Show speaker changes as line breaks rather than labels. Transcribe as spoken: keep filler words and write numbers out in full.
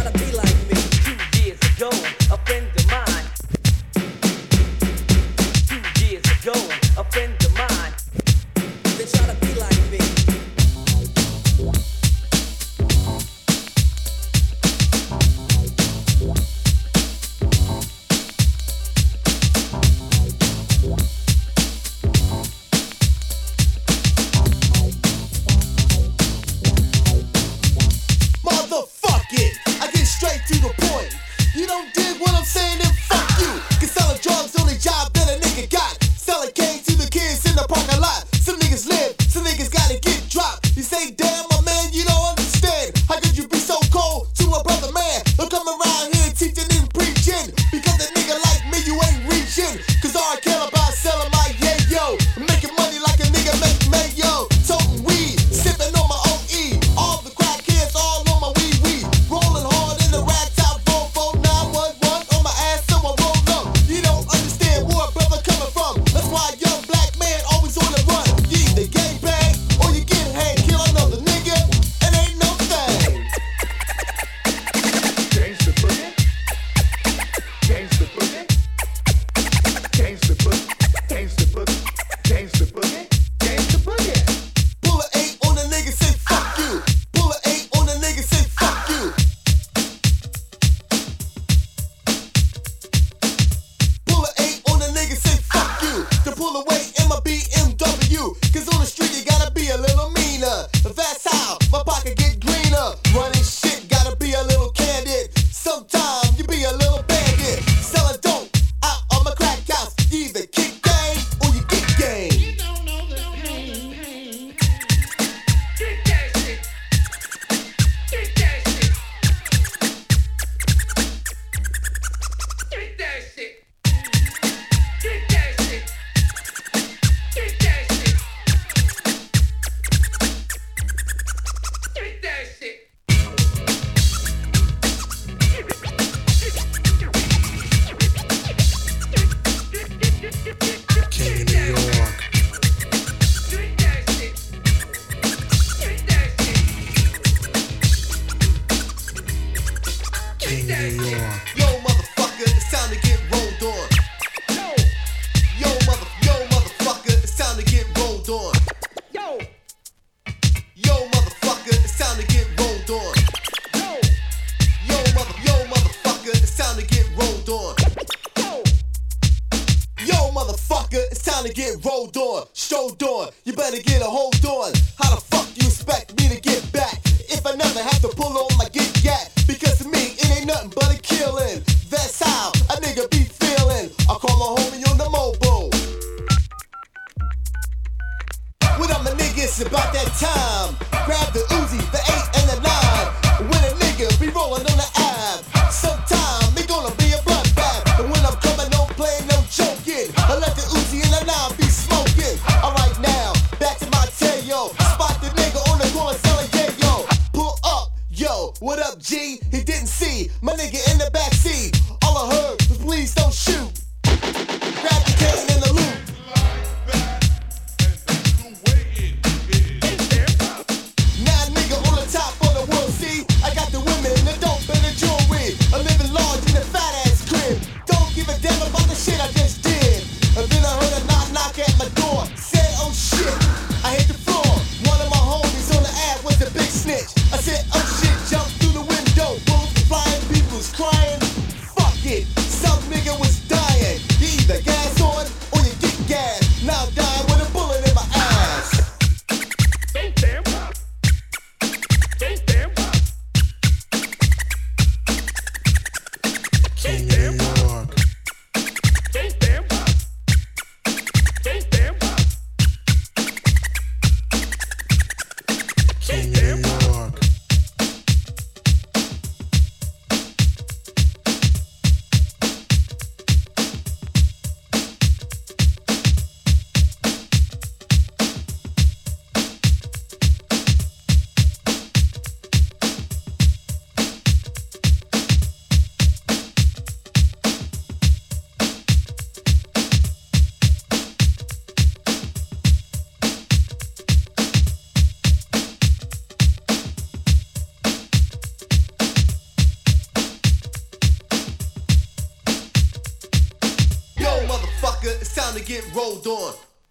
try to be like me. Two years ago, a friend of mine. Two years ago, a friend of mine. They try to be like me.
Motherfuck it, I get straight to the point. You don't dig what I'm saying, then fuck you. Cause selling drugs the only job that a nigga got. Selling cane to the kids in the parking lot. Some niggas live, some niggas gotta get dropped. You say, damn, my man, you don't understand. How could you be so cold to a brother man? Don't come around here teaching and preaching. Because a nigga like me, you ain't reaching. Cause all I care about is selling my yayo. Making money like a nigga make mayo. Toting weed, sipping on my O E. All the crackheads all on my wee wee. Rolling hard in the rat top Volvo nine one one on my ass, so I roll up. You don't understand where a brother coming from. That's why a young black man always on the run. You either gang bang or you get hang. Kill another nigga, and ain't no thing.
Gangsta boogie, gangsta boogie, gangsta boogie, gangsta boogie, gangsta boogie, gangsta boogie.
Bullet eight on the nigga, say fuck you. Bullet eight on the nigga, say fuck you. Bullet eight on the nigga, say fuck you. To pull away in my B M W. Cause on the street you gotta be a little meaner. That's how my pocket get greener. Running shit gotta be a little candid. Sometimes you be a little bandit. Selling dope out on my crack house. You either kick game or you get game.
You don't know the pain. Get that shit. Get that shit. Get that shit. Get that shit. Get that shit. Get that shit.
King of New York.
Get that shit. Get that shit.
King of New York.
Yo, motherfucker, it's time to get rolled on. Yo, mother, yo, motherfucker, it's time to get rolled on.
Yo,
Yo, motherfucker, it's time to get rolled on.
yo,
Yo, mother, yo, motherfucker, it's time to get rolled on.
yo.
Yo, motherfucker, it's time to get rolled on. Strode on, you better get a hold on. How the fuck you expect me to get back if I never have to pull on my get gat? Because to me, it ain't nothing but a killing. That's how a nigga be feeling. I call my homie on the mobile. What up, my nigga? It's about that time. Grab the Uzi, the eight and the nine. When a nigga be rolling on the ab, sometime it gonna be a bloodbath. And when I'm coming, no playing, no joking. I let the Uzi and the nine be smoking. Alright now, back to my tail. Spot the nigga on the corner selling yayo. Pull up, yo, what up, G? He didn't see my nigga in the backseat. All I heard was please don't shoot. Grab the cane and the loot. Now nigga on the top of the world, see? I got the women, the dope and the jewelry. I'm living large in a fat ass crib. Don't give a damn about the shit I just did. And then I heard a knock knock at my door. Said, oh shit, I hit the floor. One of my homies on the app was a big snitch. I said, oh shit, jumped through the window. Bullets flying, people's crying. get rolled on.